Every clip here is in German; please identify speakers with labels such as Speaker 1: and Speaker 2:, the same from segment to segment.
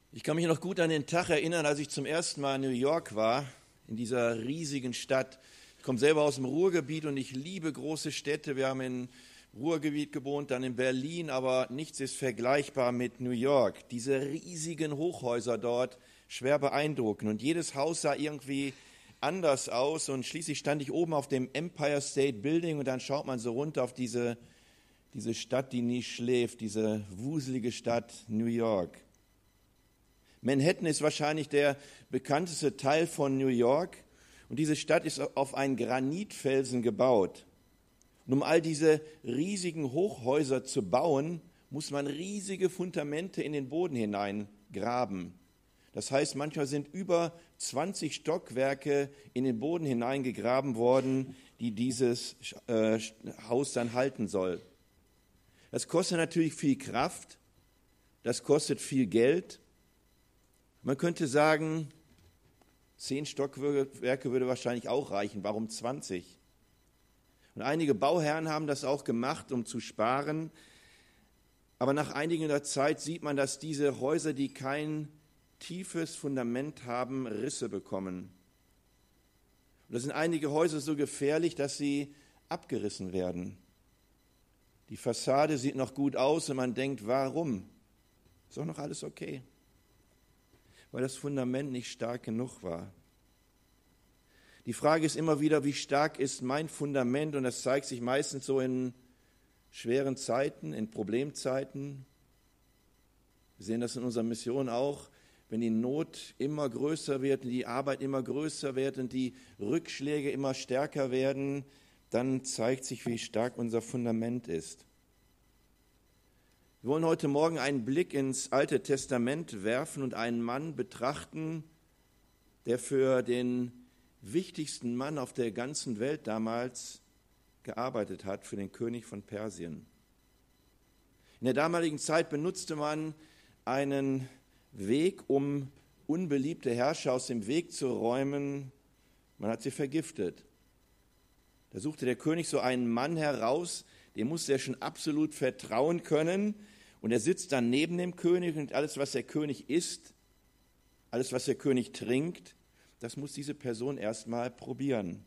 Speaker 1: Ich kann mich noch gut an den Tag erinnern, als ich zum ersten Mal in New York war, in dieser riesigen Stadt. Ich komme selber aus dem Ruhrgebiet und ich liebe große Städte. Wir haben im Ruhrgebiet gewohnt, dann in Berlin, aber nichts ist vergleichbar mit New York. Diese riesigen Hochhäuser dort, schwer beeindruckend. Und jedes Haus sah irgendwie anders aus. Und schließlich stand ich oben auf dem Empire State Building und dann schaut man so runter auf diese Stadt, die nie schläft, diese wuselige Stadt New York. Manhattan ist wahrscheinlich der bekannteste Teil von New York und diese Stadt ist auf einen Granitfelsen gebaut. Und um all diese riesigen Hochhäuser zu bauen, muss man riesige Fundamente in den Boden hineingraben. Das heißt, manchmal sind über 20 Stockwerke in den Boden hineingegraben worden, die dieses Haus dann halten soll. Das kostet natürlich viel Kraft, das kostet viel Geld. Man könnte sagen, 10 Stockwerke würde wahrscheinlich auch reichen. Warum 20? Und einige Bauherren haben das auch gemacht, um zu sparen. Aber nach einiger Zeit sieht man, dass diese Häuser, die kein tiefes Fundament haben, Risse bekommen. Und da sind einige Häuser so gefährlich, dass sie abgerissen werden. Die Fassade sieht noch gut aus und man denkt, warum? Ist doch noch alles okay. Weil das Fundament nicht stark genug war. Die Frage ist immer wieder, wie stark ist mein Fundament? Und das zeigt sich meistens so in schweren Zeiten, in Problemzeiten. Wir sehen das in unserer Mission auch, wenn die Not immer größer wird und die Arbeit immer größer wird und die Rückschläge immer stärker werden, dann zeigt sich, wie stark unser Fundament ist. Wir wollen heute Morgen einen Blick ins Alte Testament werfen und einen Mann betrachten, der für den wichtigsten Mann auf der ganzen Welt damals gearbeitet hat, für den König von Persien. In der damaligen Zeit benutzte man einen Weg, um unbeliebte Herrscher aus dem Weg zu räumen. Man hat sie vergiftet. Da suchte der König so einen Mann heraus, dem musste er schon absolut vertrauen können. Und er sitzt dann neben dem König und alles, was der König isst, alles, was der König trinkt, das muss diese Person erstmal probieren.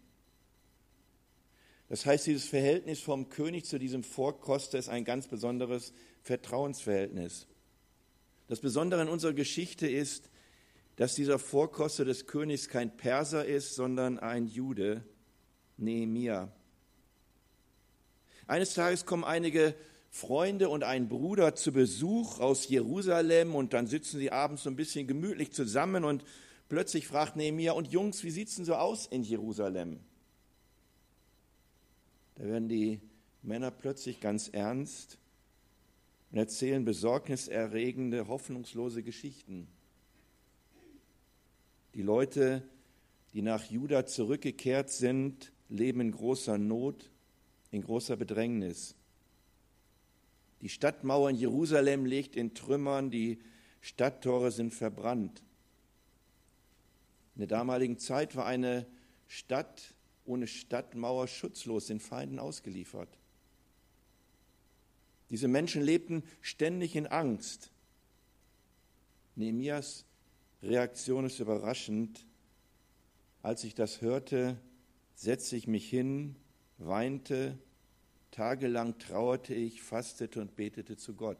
Speaker 1: Das heißt, dieses Verhältnis vom König zu diesem Vorkoster ist ein ganz besonderes Vertrauensverhältnis. Das Besondere in unserer Geschichte ist, dass dieser Vorkoster des Königs kein Perser ist, sondern ein Jude, Nehemia. Eines Tages kommen einige Freunde und ein Bruder zu Besuch aus Jerusalem und dann sitzen sie abends so ein bisschen gemütlich zusammen und plötzlich fragt Nehemia, und Jungs, wie sieht es denn so aus in Jerusalem? Da werden die Männer plötzlich ganz ernst und erzählen besorgniserregende, hoffnungslose Geschichten. Die Leute, die nach Juda zurückgekehrt sind, leben in großer Not, in großer Bedrängnis. Die Stadtmauer in Jerusalem liegt in Trümmern, die Stadttore sind verbrannt. In der damaligen Zeit war eine Stadt ohne Stadtmauer schutzlos, den Feinden ausgeliefert. Diese Menschen lebten ständig in Angst. Nehemias Reaktion ist überraschend. Als ich das hörte, setzte ich mich hin, weinte, tagelang trauerte ich, fastete und betete zu Gott.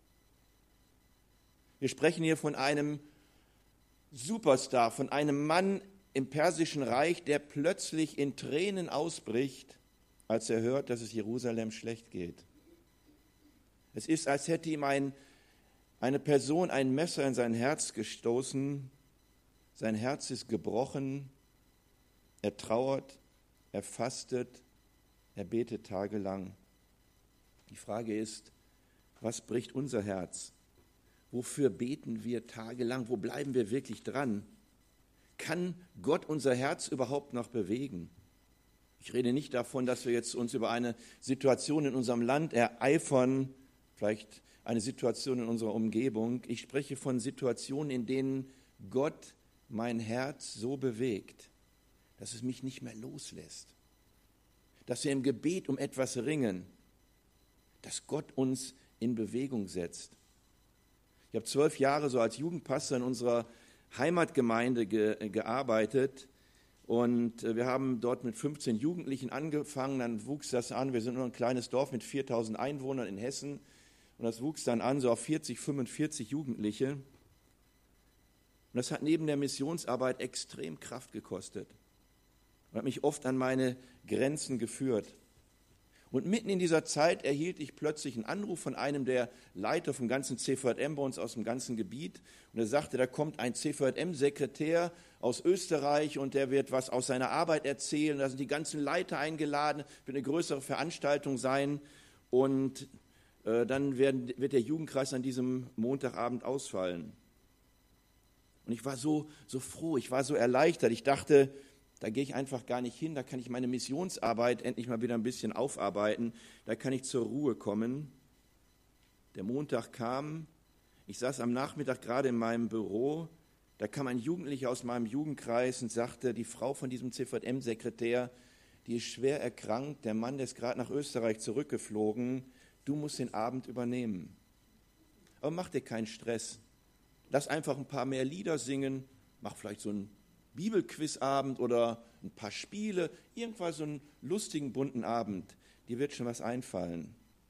Speaker 1: Wir sprechen hier von einem Superstar, von einem Mann im Persischen Reich, der plötzlich in Tränen ausbricht, als er hört, dass es Jerusalem schlecht geht. Es ist, als hätte ihm eine Person ein Messer in sein Herz gestoßen. Sein Herz ist gebrochen. Er trauert, er fastet, er betet tagelang. Die Frage ist, was bricht unser Herz? Wofür beten wir tagelang? Wo bleiben wir wirklich dran? Kann Gott unser Herz überhaupt noch bewegen? Ich rede nicht davon, dass wir jetzt uns über eine Situation in unserem Land ereifern, vielleicht eine Situation in unserer Umgebung. Ich spreche von Situationen, in denen Gott mein Herz so bewegt, dass es mich nicht mehr loslässt. Dass wir im Gebet um etwas ringen, dass Gott uns in Bewegung setzt. Ich habe 12 Jahre so als Jugendpastor in unserer Heimatgemeinde gearbeitet und wir haben dort mit 15 Jugendlichen angefangen, dann wuchs das an, wir sind nur ein kleines Dorf mit 4.000 Einwohnern in Hessen und das wuchs dann an, so auf 40, 45 Jugendliche. Und das hat neben der Missionsarbeit extrem Kraft gekostet und hat mich oft an meine Grenzen geführt. Und mitten in dieser Zeit erhielt ich plötzlich einen Anruf von einem der Leiter vom ganzen CVM bei uns aus dem ganzen Gebiet. Und er sagte, da kommt ein CVM-Sekretär aus Österreich und der wird was aus seiner Arbeit erzählen. Da sind die ganzen Leiter eingeladen, wird eine größere Veranstaltung sein. Und dann wird der Jugendkreis an diesem Montagabend ausfallen. Und ich war so froh, ich war so erleichtert. Ich dachte, da gehe ich einfach gar nicht hin, da kann ich meine Missionsarbeit endlich mal wieder ein bisschen aufarbeiten, da kann ich zur Ruhe kommen. Der Montag kam, ich saß am Nachmittag gerade in meinem Büro, da kam ein Jugendlicher aus meinem Jugendkreis und sagte, die Frau von diesem CVM-Sekretär, die ist schwer erkrankt, der Mann, der ist gerade nach Österreich zurückgeflogen, du musst den Abend übernehmen. Aber mach dir keinen Stress, lass einfach ein paar mehr Lieder singen, mach vielleicht so ein Bibelquizabend oder ein paar Spiele, irgendwas so einen lustigen, bunten Abend. Dir wird schon was einfallen.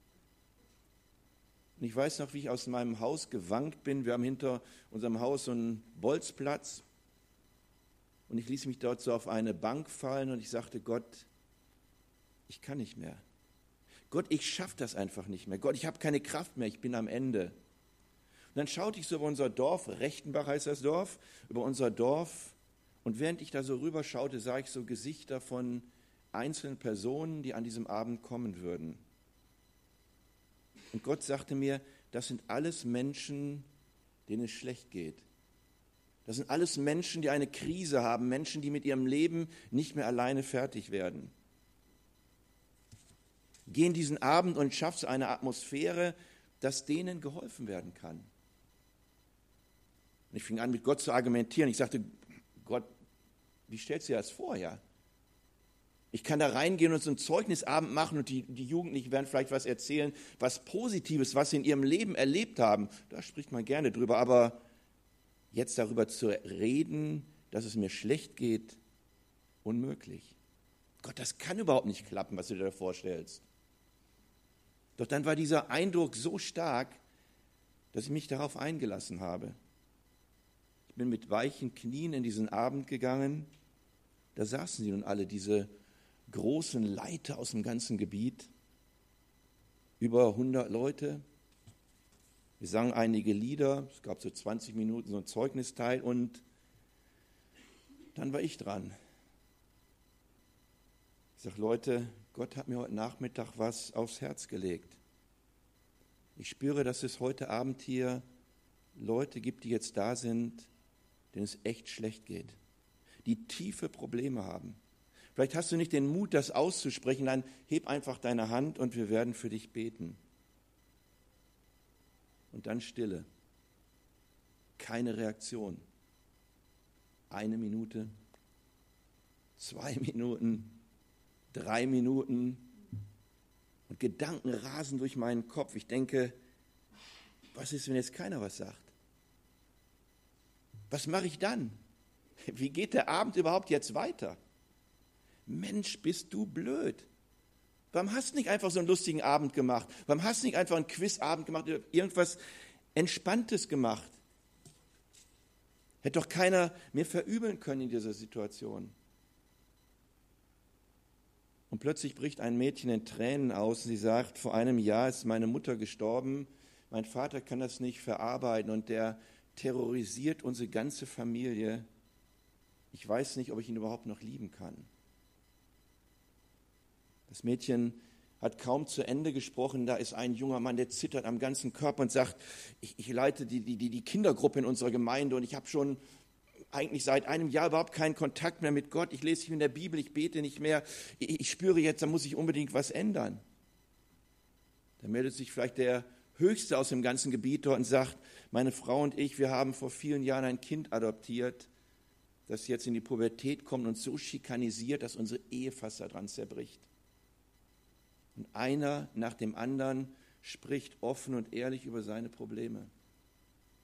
Speaker 1: Und ich weiß noch, wie ich aus meinem Haus gewankt bin. Wir haben hinter unserem Haus so einen Bolzplatz. Und ich ließ mich dort so auf eine Bank fallen und ich sagte, Gott, ich kann nicht mehr. Gott, ich schaffe das einfach nicht mehr. Gott, ich habe keine Kraft mehr, ich bin am Ende. Und dann schaute ich so über unser Dorf, Rechtenbach heißt das Dorf, über unser Dorf. Und während ich da so rüberschaute, sah ich so Gesichter von einzelnen Personen, die an diesem Abend kommen würden. Und Gott sagte mir, das sind alles Menschen, denen es schlecht geht. Das sind alles Menschen, die eine Krise haben, Menschen, die mit ihrem Leben nicht mehr alleine fertig werden. Geh in diesen Abend und schaff so eine Atmosphäre, dass denen geholfen werden kann. Und ich fing an, mit Gott zu argumentieren. Ich sagte, Gott, wie stellst du dir das vor, ja? Ich kann da reingehen und so einen Zeugnisabend machen und die Jugendlichen werden vielleicht was erzählen, was Positives, was sie in ihrem Leben erlebt haben. Da spricht man gerne drüber, aber jetzt darüber zu reden, dass es mir schlecht geht, unmöglich. Gott, das kann überhaupt nicht klappen, was du dir da vorstellst. Doch dann war dieser Eindruck so stark, dass ich mich darauf eingelassen habe. Ich bin mit weichen Knien in diesen Abend gegangen. Da saßen sie nun alle, diese großen Leiter aus dem ganzen Gebiet. Über 100 Leute. Wir sangen einige Lieder. Es gab so 20 Minuten so ein Zeugnisteil. Und dann war ich dran. Ich sage, Leute, Gott hat mir heute Nachmittag was aufs Herz gelegt. Ich spüre, dass es heute Abend hier Leute gibt, die jetzt da sind, denen es echt schlecht geht, die tiefe Probleme haben. Vielleicht hast du nicht den Mut, das auszusprechen, dann heb einfach deine Hand und wir werden für dich beten. Und dann Stille. Keine Reaktion. 1 Minute, 2 Minuten, 3 Minuten und Gedanken rasen durch meinen Kopf. Ich denke, was ist, wenn jetzt keiner was sagt? Was mache ich dann? Wie geht der Abend überhaupt jetzt weiter? Mensch, bist du blöd. Warum hast du nicht einfach so einen lustigen Abend gemacht? Warum hast du nicht einfach einen Quizabend gemacht oder irgendwas Entspanntes gemacht? Hätte doch keiner mir verübeln können in dieser Situation. Und plötzlich bricht ein Mädchen in Tränen aus und sie sagt, vor einem Jahr ist meine Mutter gestorben, mein Vater kann das nicht verarbeiten und der terrorisiert unsere ganze Familie. Ich weiß nicht, ob ich ihn überhaupt noch lieben kann. Das Mädchen hat kaum zu Ende gesprochen, da ist ein junger Mann, der zittert am ganzen Körper und sagt, ich leite die Kindergruppe in unserer Gemeinde und ich habe schon eigentlich seit einem Jahr überhaupt keinen Kontakt mehr mit Gott. Ich lese nicht in der Bibel, ich bete nicht mehr. Ich spüre jetzt, da muss ich unbedingt was ändern. Da meldet sich vielleicht der Höchste aus dem ganzen Gebiet dort und sagt, meine Frau und ich, wir haben vor vielen Jahren ein Kind adoptiert, das jetzt in die Pubertät kommt und so schikanisiert, dass unsere Ehe fast daran zerbricht. Und einer nach dem anderen spricht offen und ehrlich über seine Probleme.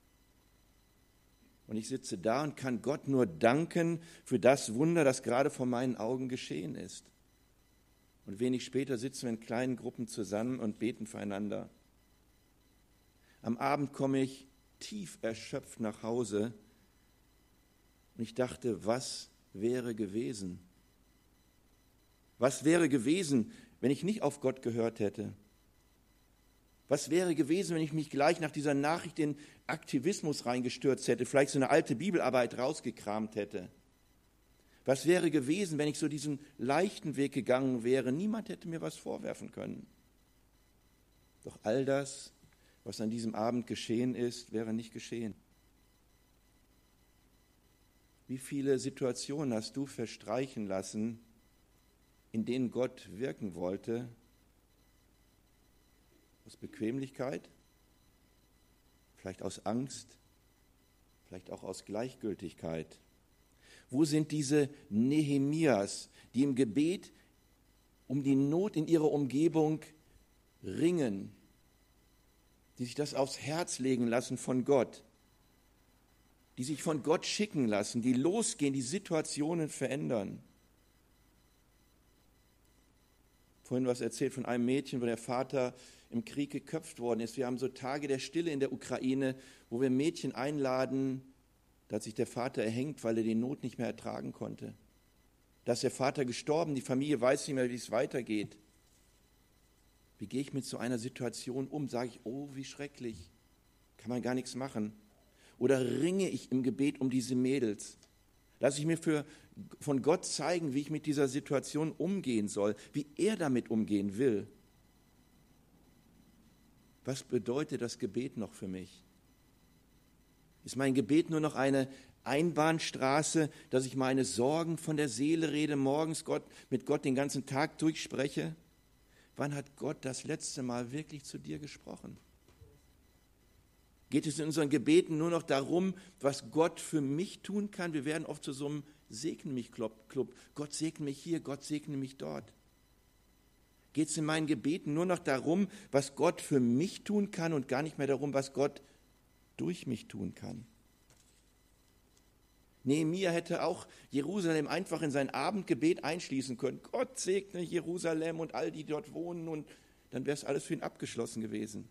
Speaker 1: Und ich sitze da und kann Gott nur danken für das Wunder, das gerade vor meinen Augen geschehen ist. Und wenig später sitzen wir in kleinen Gruppen zusammen und beten füreinander. Am Abend komme ich tief erschöpft nach Hause und ich dachte, was wäre gewesen? Was wäre gewesen, wenn ich nicht auf Gott gehört hätte? Was wäre gewesen, wenn ich mich gleich nach dieser Nachricht in Aktivismus reingestürzt hätte, vielleicht so eine alte Bibelarbeit rausgekramt hätte? Was wäre gewesen, wenn ich so diesen leichten Weg gegangen wäre? Niemand hätte mir was vorwerfen können. Doch all das, was an diesem Abend geschehen ist, wäre nicht geschehen. Wie viele Situationen hast du verstreichen lassen, in denen Gott wirken wollte? Aus Bequemlichkeit, vielleicht aus Angst, vielleicht auch aus Gleichgültigkeit. Wo sind diese Nehemias, die im Gebet um die Not in ihrer Umgebung ringen, die sich das aufs Herz legen lassen von Gott, die sich von Gott schicken lassen, die losgehen, die Situationen verändern? Vorhin was erzählt von einem Mädchen, wo der Vater im Krieg geköpft worden ist. Wir haben so Tage der Stille in der Ukraine, wo wir Mädchen einladen, da hat sich der Vater erhängt, weil er die Not nicht mehr ertragen konnte. Da ist der Vater gestorben, die Familie weiß nicht mehr, wie es weitergeht. Wie gehe ich mit so einer Situation um? Sage ich, oh, wie schrecklich, kann man gar nichts machen. Oder ringe ich im Gebet um diese Mädels? Lasse ich mir von Gott zeigen, wie ich mit dieser Situation umgehen soll, wie er damit umgehen will. Was bedeutet das Gebet noch für mich? Ist mein Gebet nur noch eine Einbahnstraße, dass ich meine Sorgen von der Seele rede, morgens mit Gott den ganzen Tag durchspreche? Wann hat Gott das letzte Mal wirklich zu dir gesprochen? Geht es in unseren Gebeten nur noch darum, was Gott für mich tun kann? Wir werden oft zu so einem Segne-mich-Club. Gott segne mich hier, Gott segne mich dort. Geht es in meinen Gebeten nur noch darum, was Gott für mich tun kann und gar nicht mehr darum, was Gott durch mich tun kann? Nehemia hätte auch Jerusalem einfach in sein Abendgebet einschließen können. Gott segne Jerusalem und all die dort wohnen, und dann wäre es alles für ihn abgeschlossen gewesen.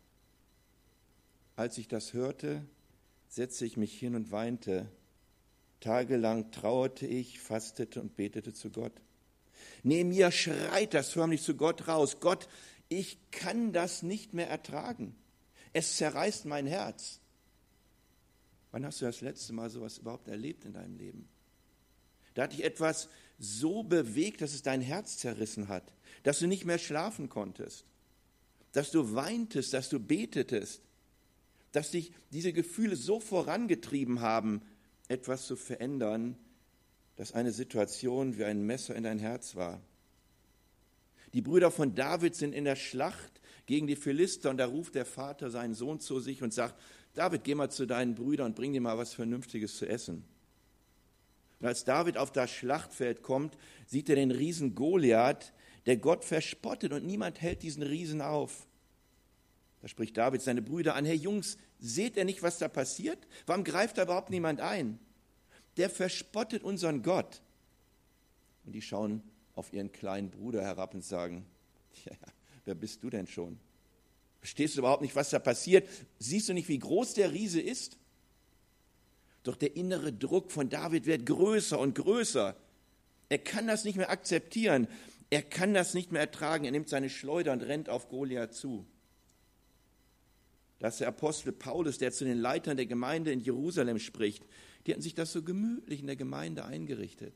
Speaker 1: Als ich das hörte, setzte ich mich hin und weinte. Tagelang trauerte ich, fastete und betete zu Gott. Nehemia schreit das förmlich zu Gott raus. Gott, ich kann das nicht mehr ertragen. Es zerreißt mein Herz. Wann hast du das letzte Mal sowas überhaupt erlebt in deinem Leben? Da hat dich etwas so bewegt, dass es dein Herz zerrissen hat, dass du nicht mehr schlafen konntest, dass du weintest, dass du betetest, dass dich diese Gefühle so vorangetrieben haben, etwas zu verändern, dass eine Situation wie ein Messer in dein Herz war. Die Brüder von David sind in der Schlacht gegen die Philister, und da ruft der Vater seinen Sohn zu sich und sagt, David, geh mal zu deinen Brüdern und bring dir mal was Vernünftiges zu essen. Und als David auf das Schlachtfeld kommt, sieht er den Riesen Goliath, der Gott verspottet, und niemand hält diesen Riesen auf. Da spricht David seine Brüder an, hey Jungs, seht ihr nicht, was da passiert? Warum greift da überhaupt niemand ein? Der verspottet unseren Gott. Und die schauen auf ihren kleinen Bruder herab und sagen, ja, wer bist du denn schon? Verstehst du überhaupt nicht, was da passiert? Siehst du nicht, wie groß der Riese ist? Doch der innere Druck von David wird größer und größer. Er kann das nicht mehr akzeptieren. Er kann das nicht mehr ertragen. Er nimmt seine Schleuder und rennt auf Goliath zu. Das ist der Apostel Paulus, der zu den Leitern der Gemeinde in Jerusalem spricht. Die hatten sich das so gemütlich in der Gemeinde eingerichtet.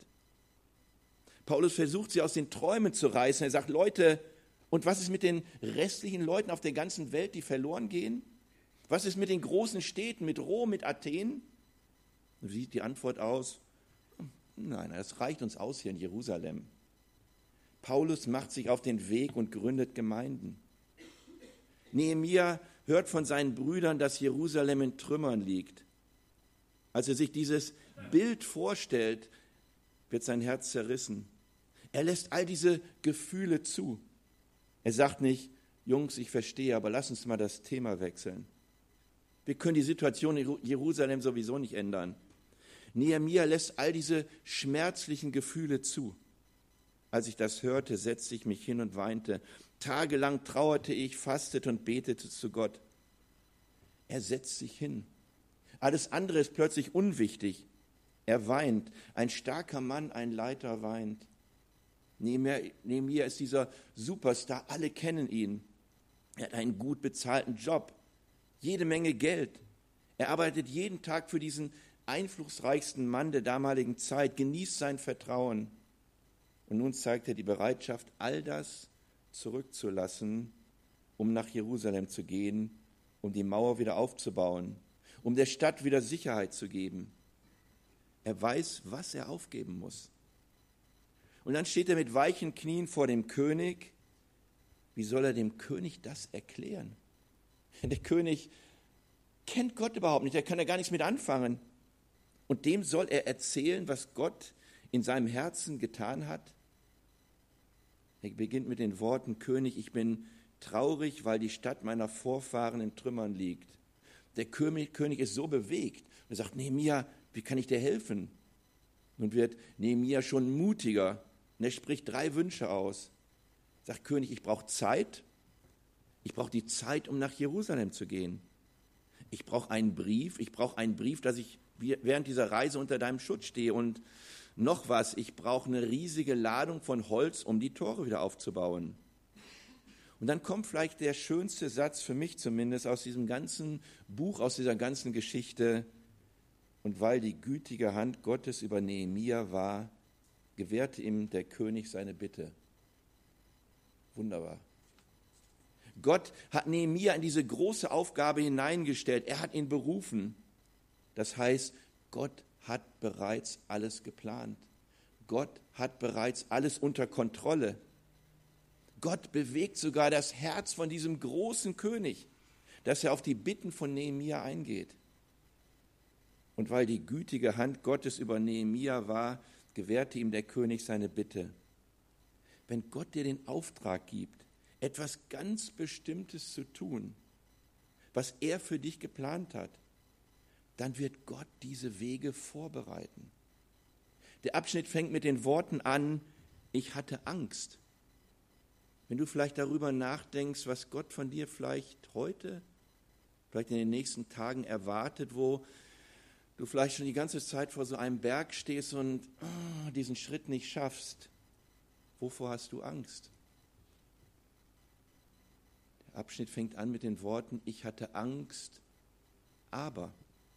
Speaker 1: Paulus versucht, sie aus den Träumen zu reißen. Er sagt, Leute, und was ist mit den restlichen Leuten auf der ganzen Welt, die verloren gehen? Was ist mit den großen Städten, mit Rom, mit Athen? Und wie sieht die Antwort aus? Nein, das reicht uns aus hier in Jerusalem. Paulus macht sich auf den Weg und gründet Gemeinden. Nehemia hört von seinen Brüdern, dass Jerusalem in Trümmern liegt. Als er sich dieses Bild vorstellt, wird sein Herz zerrissen. Er lässt all diese Gefühle zu. Er sagt nicht, Jungs, ich verstehe, aber lass uns mal das Thema wechseln. Wir können die Situation in Jerusalem sowieso nicht ändern. Nehemia lässt all diese schmerzlichen Gefühle zu. Als ich das hörte, setzte ich mich hin und weinte. Tagelang trauerte ich, fastete und betete zu Gott. Er setzt sich hin. Alles andere ist plötzlich unwichtig. Er weint. Ein starker Mann, ein Leiter weint. Nehemia ist dieser Superstar. Alle kennen ihn. Er hat einen gut bezahlten Job. Jede Menge Geld. Er arbeitet jeden Tag für diesen einflussreichsten Mann der damaligen Zeit, genießt sein Vertrauen. Und nun zeigt er die Bereitschaft, all das zurückzulassen, um nach Jerusalem zu gehen, um die Mauer wieder aufzubauen, um der Stadt wieder Sicherheit zu geben. Er weiß, was er aufgeben muss. Und dann steht er mit weichen Knien vor dem König. Wie soll er dem König das erklären? Der König kennt Gott überhaupt nicht, er kann ja gar nichts mit anfangen. Und dem soll er erzählen, was Gott in seinem Herzen getan hat. Er beginnt mit den Worten: König, ich bin traurig, weil die Stadt meiner Vorfahren in Trümmern liegt. Der König ist so bewegt. Er sagt: Nehemia, wie kann ich dir helfen? Nun wird Nehemia schon mutiger und er spricht 3 Wünsche aus. Er sagt: König, ich brauche Zeit. Ich brauche die Zeit, um nach Jerusalem zu gehen. Ich brauche einen Brief, dass ich während dieser Reise unter deinem Schutz stehe. Und noch was, ich brauche eine riesige Ladung von Holz, um die Tore wieder aufzubauen. Und dann kommt vielleicht der schönste Satz, für mich zumindest, aus diesem ganzen Buch, aus dieser ganzen Geschichte. Und weil die gütige Hand Gottes über Nehemia war, gewährte ihm der König seine Bitte. Wunderbar. Gott hat Nehemia in diese große Aufgabe hineingestellt. Er hat ihn berufen. Das heißt, Gott hat bereits alles geplant. Gott hat bereits alles unter Kontrolle. Gott bewegt sogar das Herz von diesem großen König, dass er auf die Bitten von Nehemia eingeht. Und weil die gütige Hand Gottes über Nehemia war, gewährte ihm der König seine Bitte. Wenn Gott dir den Auftrag gibt, etwas ganz Bestimmtes zu tun, was er für dich geplant hat, dann wird Gott diese Wege vorbereiten. Der Abschnitt fängt mit den Worten an: Ich hatte Angst. Wenn du vielleicht darüber nachdenkst, was Gott von dir vielleicht heute, vielleicht in den nächsten Tagen erwartet, wo du vielleicht schon die ganze Zeit vor so einem Berg stehst und diesen Schritt nicht schaffst, wovor hast du Angst? Der Abschnitt fängt an mit den Worten: Ich hatte Angst, aber.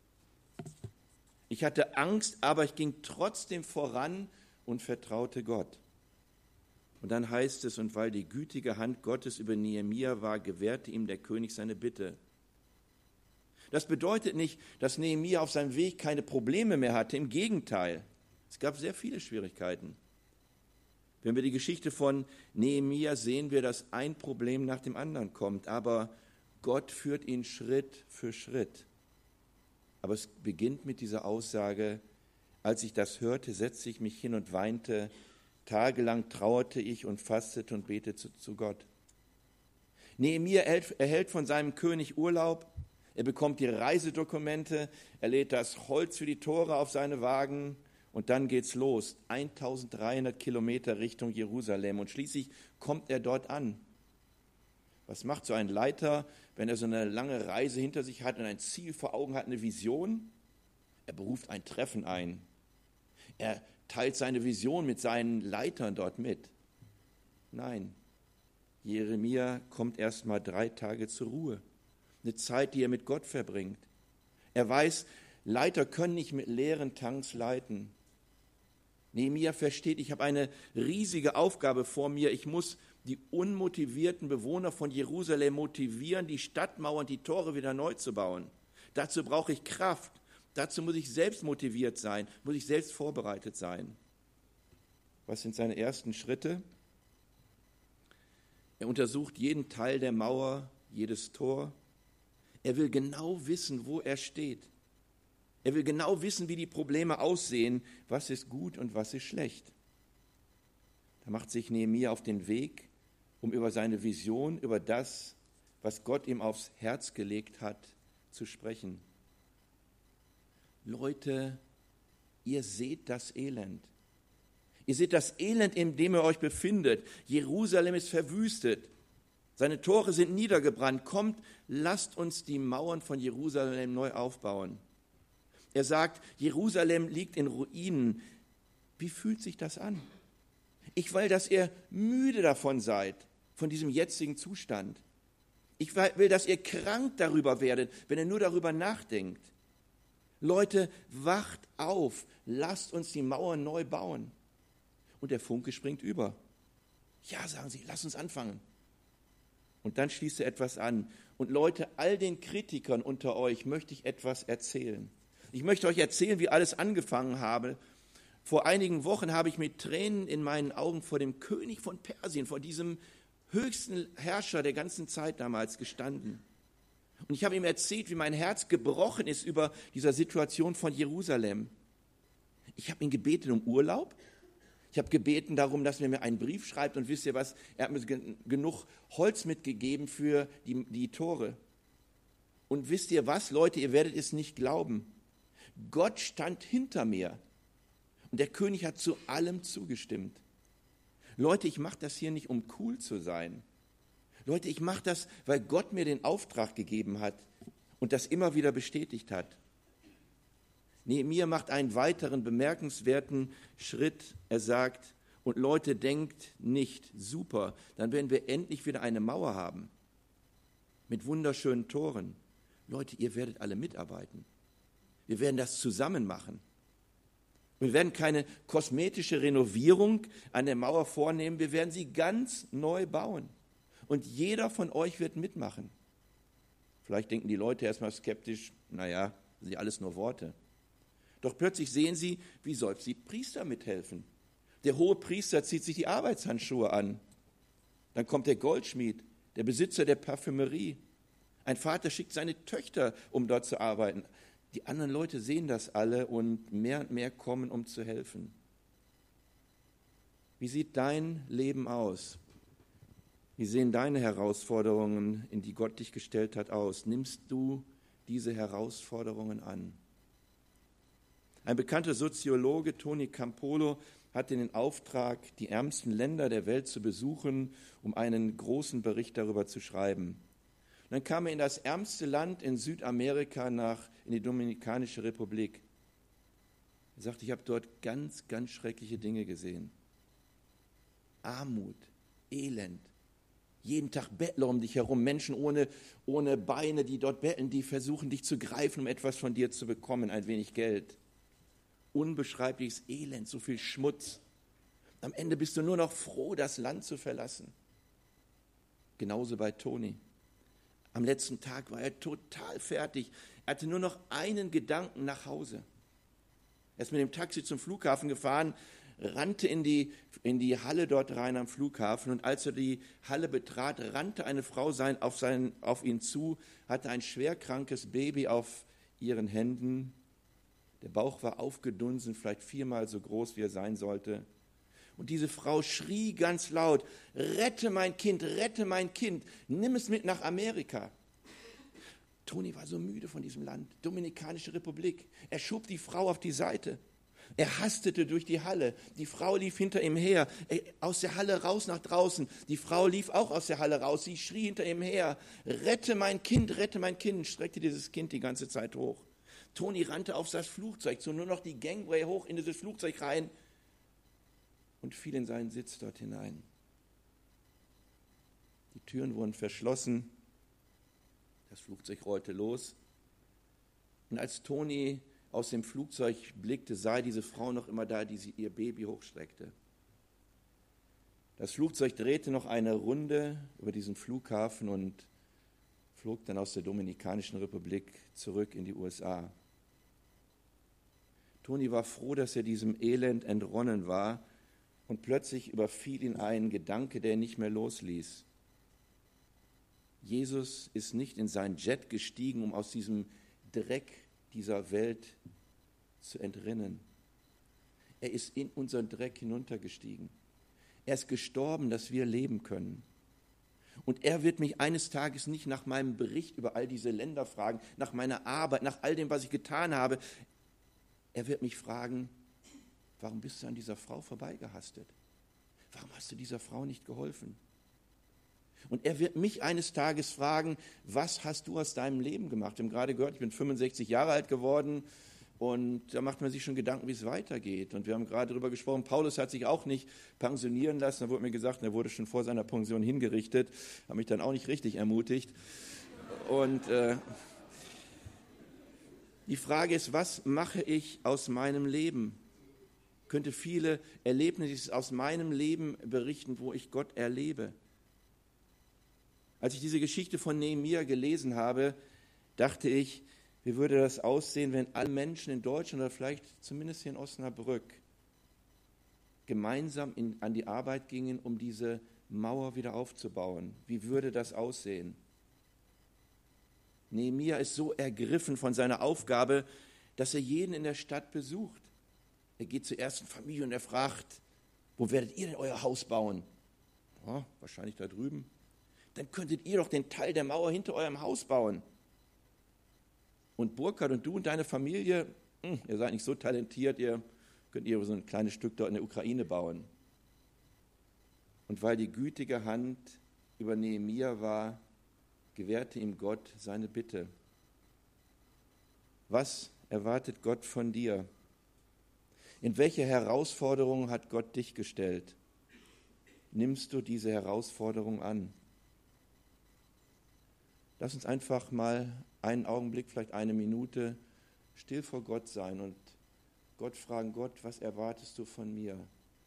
Speaker 1: Ich hatte Angst, aber ich ging trotzdem voran und vertraute Gott. Und dann heißt es: Und weil die gütige Hand Gottes über Nehemia war, gewährte ihm der König seine Bitte. Das bedeutet nicht, dass Nehemia auf seinem Weg keine Probleme mehr hatte. Im Gegenteil, es gab sehr viele Schwierigkeiten. Wenn wir die Geschichte von Nehemia sehen, wir, dass ein Problem nach dem anderen kommt. Aber Gott führt ihn Schritt für Schritt. Aber es beginnt mit dieser Aussage: Als ich das hörte, setzte ich mich hin und weinte. Tagelang trauerte ich und fastete und betete zu Gott. Nehemia erhält von seinem König Urlaub. Er bekommt die Reisedokumente. Er lädt das Holz für die Tore auf seine Wagen. Und dann geht's los. 1300 Kilometer Richtung Jerusalem. Und schließlich kommt er dort an. Was macht so ein Leiter, wenn er so eine lange Reise hinter sich hat und ein Ziel vor Augen hat, eine Vision? Er beruft ein Treffen ein. Er teilt seine Vision mit seinen Leitern dort mit. Nein, Jeremia kommt erst mal 3 Tage zur Ruhe. Eine Zeit, die er mit Gott verbringt. Er weiß, Leiter können nicht mit leeren Tanks leiten. Nehemia versteht, ich habe eine riesige Aufgabe vor mir. Ich muss die unmotivierten Bewohner von Jerusalem motivieren, die Stadtmauern, die Tore wieder neu zu bauen. Dazu brauche ich Kraft. Dazu muss ich selbst motiviert sein, muss ich selbst vorbereitet sein. Was sind seine ersten Schritte? Er untersucht jeden Teil der Mauer, jedes Tor. Er will genau wissen, wo er steht. Er will genau wissen, wie die Probleme aussehen, was ist gut und was ist schlecht. Da macht sich Nehemia auf den Weg, um über seine Vision, über das, was Gott ihm aufs Herz gelegt hat, zu sprechen. Leute, ihr seht das Elend. Ihr seht das Elend, in dem ihr euch befindet. Jerusalem ist verwüstet. Seine Tore sind niedergebrannt. Kommt, lasst uns die Mauern von Jerusalem neu aufbauen. Er sagt, Jerusalem liegt in Ruinen. Wie fühlt sich das an? Ich will, dass ihr müde davon seid, von diesem jetzigen Zustand. Ich will, dass ihr krank darüber werdet, wenn ihr nur darüber nachdenkt. Leute, wacht auf, lasst uns die Mauern neu bauen. Und der Funke springt über. Ja, sagen sie, lass uns anfangen. Und dann schließt er etwas an. Und Leute, all den Kritikern unter euch möchte ich etwas erzählen. Ich möchte euch erzählen, wie alles angefangen habe. Vor einigen Wochen habe ich mit Tränen in meinen Augen vor dem König von Persien, vor diesem höchsten Herrscher der ganzen Zeit damals gestanden. Und ich habe ihm erzählt, wie mein Herz gebrochen ist über dieser Situation von Jerusalem. Ich habe ihn gebeten um Urlaub. Ich habe gebeten darum, dass er mir einen Brief schreibt. Und wisst ihr was, er hat mir genug Holz mitgegeben für die Tore. Und wisst ihr was, Leute, ihr werdet es nicht glauben. Gott stand hinter mir. Und der König hat zu allem zugestimmt. Leute, ich mache das hier nicht, um cool zu sein. Leute, ich mache das, weil Gott mir den Auftrag gegeben hat und das immer wieder bestätigt hat. Nehemia macht einen weiteren bemerkenswerten Schritt. Er sagt, und Leute, denkt nicht, super, dann werden wir endlich wieder eine Mauer haben mit wunderschönen Toren. Leute, ihr werdet alle mitarbeiten. Wir werden das zusammen machen. Wir werden keine kosmetische Renovierung an der Mauer vornehmen, wir werden sie ganz neu bauen. Und jeder von euch wird mitmachen. Vielleicht denken die Leute erstmal skeptisch, naja, das sind ja alles nur Worte. Doch plötzlich sehen sie, wie selbst die Priester mithelfen. Der hohe Priester zieht sich die Arbeitshandschuhe an. Dann kommt der Goldschmied, der Besitzer der Parfümerie. Ein Vater schickt seine Töchter, um dort zu arbeiten. Die anderen Leute sehen das alle und mehr kommen, um zu helfen. Wie sieht dein Leben aus? Wie sehen deine Herausforderungen, in die Gott dich gestellt hat, aus? Nimmst du diese Herausforderungen an? Ein bekannter Soziologe, Tony Campolo, hatte den Auftrag, die ärmsten Länder der Welt zu besuchen, um einen großen Bericht darüber zu schreiben. Und dann kam er in das ärmste Land in Südamerika, in die Dominikanische Republik. Er sagte, ich habe dort ganz, ganz schreckliche Dinge gesehen. Armut, Elend, jeden Tag Bettler um dich herum, Menschen ohne Beine, die dort betteln, die versuchen, dich zu greifen, um etwas von dir zu bekommen, ein wenig Geld. Unbeschreibliches Elend, so viel Schmutz. Am Ende bist du nur noch froh, das Land zu verlassen. Genauso bei Toni. Am letzten Tag war er total fertig. Er hatte nur noch einen Gedanken: nach Hause. Er ist mit dem Taxi zum Flughafen gefahren, rannte in die Halle dort rein am Flughafen. Und als er die Halle betrat, rannte eine Frau auf ihn zu, hatte ein schwerkrankes Baby auf ihren Händen. Der Bauch war aufgedunsen, vielleicht 4-mal so groß, wie er sein sollte. Und diese Frau schrie ganz laut: Rette mein Kind, nimm es mit nach Amerika. Toni war so müde von diesem Land, Dominikanische Republik. Er schob die Frau auf die Seite. Er hastete durch die Halle. Die Frau lief hinter ihm her, aus der Halle raus nach draußen. Die Frau lief auch aus der Halle raus. Sie schrie hinter ihm her: Rette mein Kind, streckte dieses Kind die ganze Zeit hoch. Toni rannte auf das Flugzeug, so nur noch die Gangway hoch in dieses Flugzeug rein und fiel in seinen Sitz dort hinein. Die Türen wurden verschlossen, das Flugzeug rollte los. Und als Toni aus dem Flugzeug blickte, sah diese Frau noch immer da, die sie ihr Baby hochstreckte. Das Flugzeug drehte noch eine Runde über diesen Flughafen und flog dann aus der Dominikanischen Republik zurück in die USA. Toni war froh, dass er diesem Elend entronnen war, und plötzlich überfiel ihn ein Gedanke, der ihn nicht mehr losließ. Jesus ist nicht in sein Jet gestiegen, um aus diesem Dreck dieser Welt zu entrinnen. Er ist in unseren Dreck hinuntergestiegen. Er ist gestorben, dass wir leben können. Und er wird mich eines Tages nicht nach meinem Bericht über all diese Länder fragen, nach meiner Arbeit, nach all dem, was ich getan habe. Er wird mich fragen, warum bist du an dieser Frau vorbeigehastet? Warum hast du dieser Frau nicht geholfen? Und er wird mich eines Tages fragen, was hast du aus deinem Leben gemacht? Wir haben gerade gehört, ich bin 65 Jahre alt geworden und da macht man sich schon Gedanken, wie es weitergeht. Und wir haben gerade darüber gesprochen, Paulus hat sich auch nicht pensionieren lassen. Da wurde mir gesagt, er wurde schon vor seiner Pension hingerichtet. Hat mich dann auch nicht richtig ermutigt. Und die Frage ist, was mache ich aus meinem Leben? Ich könnte viele Erlebnisse aus meinem Leben berichten, wo ich Gott erlebe. Als ich diese Geschichte von Nehemia gelesen habe, dachte ich, wie würde das aussehen, wenn alle Menschen in Deutschland oder vielleicht zumindest hier in Osnabrück gemeinsam an die Arbeit gingen, um diese Mauer wieder aufzubauen? Wie würde das aussehen? Nehemia ist so ergriffen von seiner Aufgabe, dass er jeden in der Stadt besucht. Er geht zur ersten Familie und er fragt, wo werdet ihr denn euer Haus bauen? Ja, wahrscheinlich da drüben. Dann könntet ihr doch den Teil der Mauer hinter eurem Haus bauen. Und Burkhard und du und deine Familie, ihr seid nicht so talentiert, ihr könnt so ein kleines Stück dort in der Ukraine bauen. Und weil die gütige Hand über Nehemia war, gewährte ihm Gott seine Bitte. Was erwartet Gott von dir? In welche Herausforderung hat Gott dich gestellt? Nimmst du diese Herausforderung an? Lass uns einfach mal einen Augenblick, vielleicht eine Minute, still vor Gott sein und Gott fragen, Gott, was erwartest du von mir?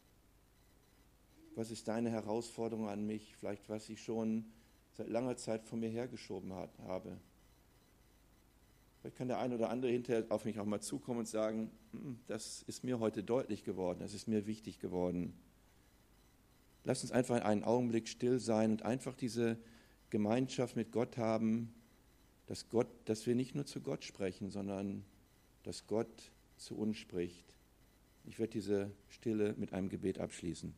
Speaker 1: Was ist deine Herausforderung an mich? Vielleicht, was ich schon seit langer Zeit von mir hergeschoben habe. Vielleicht kann der eine oder andere hinterher auf mich auch mal zukommen und sagen, das ist mir heute deutlich geworden, das ist mir wichtig geworden. Lass uns einfach einen Augenblick still sein und einfach diese Gemeinschaft mit Gott haben, dass wir nicht nur zu Gott sprechen, sondern dass Gott zu uns spricht. Ich werde diese Stille mit einem Gebet abschließen.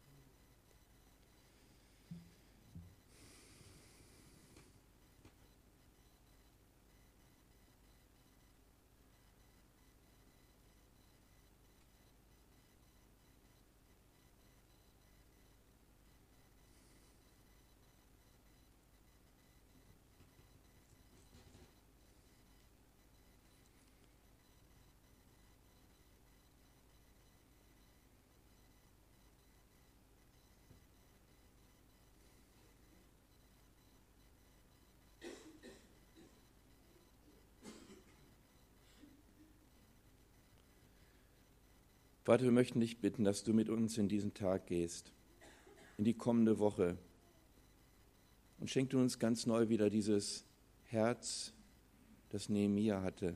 Speaker 1: Vater, wir möchten dich bitten, dass du mit uns in diesen Tag gehst, in die kommende Woche. Und schenk du uns ganz neu wieder dieses Herz, das Nehemia hatte.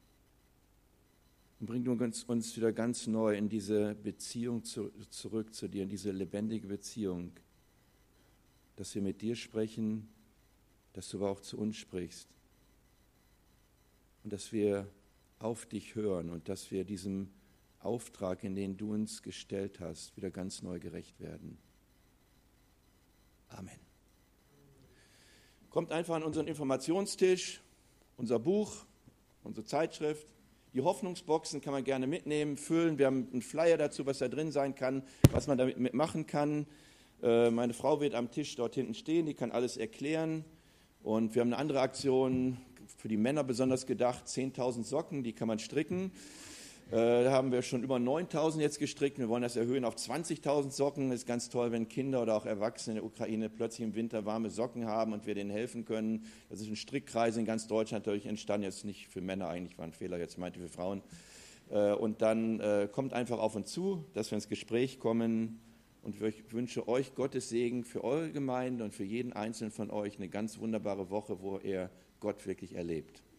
Speaker 1: Und bring du uns wieder ganz neu in diese Beziehung zurück zu dir, in diese lebendige Beziehung, dass wir mit dir sprechen, dass du aber auch zu uns sprichst. Und dass wir auf dich hören und dass wir diesem Auftrag, in den du uns gestellt hast, wieder ganz neu gerecht werden. Amen. Kommt einfach an unseren Informationstisch, unser Buch, unsere Zeitschrift. Die Hoffnungsboxen kann man gerne mitnehmen, füllen. Wir haben einen Flyer dazu, was da drin sein kann, was man damit mitmachen kann. Meine Frau wird am Tisch dort hinten stehen, die kann alles erklären. Und wir haben eine andere Aktion, für die Männer besonders gedacht, 10.000 Socken, die kann man stricken. Da haben wir schon über 9.000 jetzt gestrickt. Wir wollen das erhöhen auf 20.000 Socken. Es ist ganz toll, wenn Kinder oder auch Erwachsene in der Ukraine plötzlich im Winter warme Socken haben und wir denen helfen können. Das ist ein Strickkreis in ganz Deutschland dadurch entstanden. Jetzt nicht für Männer eigentlich, war ein Fehler, jetzt meinte für Frauen. Und dann kommt einfach auf uns zu, dass wir ins Gespräch kommen. Und ich wünsche euch Gottes Segen für eure Gemeinde und für jeden Einzelnen von euch eine ganz wunderbare Woche, wo ihr Gott wirklich erlebt.